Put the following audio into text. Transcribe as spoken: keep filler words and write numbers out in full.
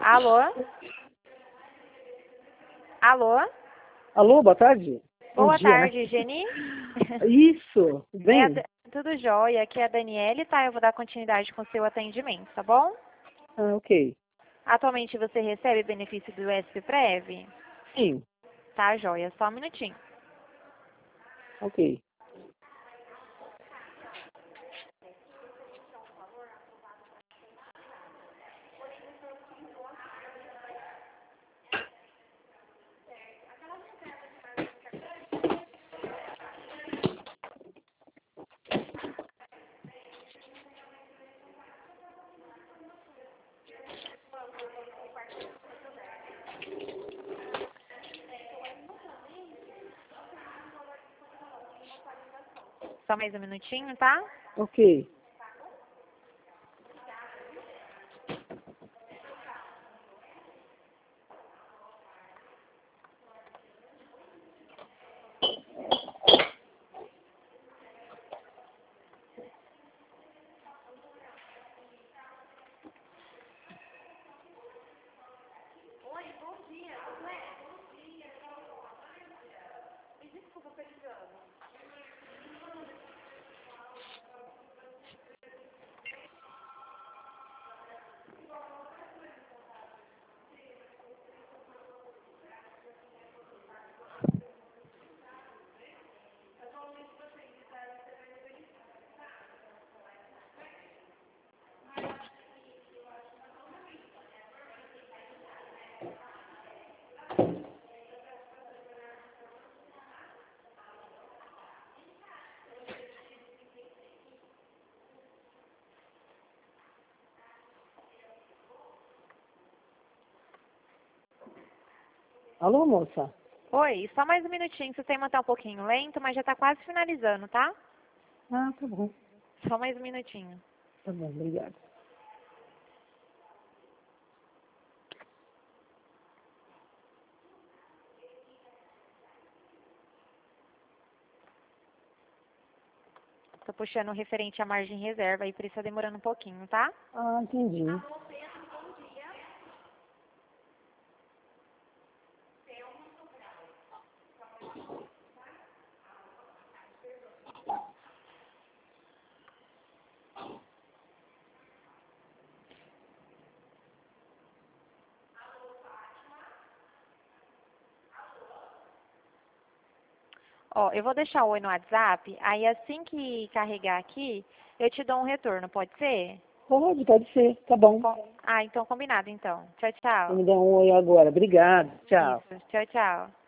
Alô? Alô? Alô, boa tarde. Bom Boa dia, tarde, né? Geni. Isso, É a bem? Da- tudo jóia, aqui é a Daniele, tá? Eu vou dar continuidade com o seu atendimento, tá bom? Ah, ok. Atualmente você recebe benefício do S P Prev? Sim, Tá, jóia, só um minutinho. ok. Só mais um minutinho, tá? Ok. Alô, moça? Oi, só mais um minutinho, você tem que manter um pouquinho lento, mas já tá quase finalizando, tá? Ah, tá bom. Só mais um minutinho. Tá bom, obrigado. Tô puxando o referente à margem reserva aí, por isso tá demorando um pouquinho, tá? Ah, entendi. Ó, eu vou deixar o oi no WhatsApp, aí assim que carregar aqui, eu te dou um retorno, pode ser? Pode, pode ser. Tá bom. Com- Ah, então combinado então. Tchau, Você tchau. me dá um oi agora. Obrigado. Tchau. Isso, tchau, tchau.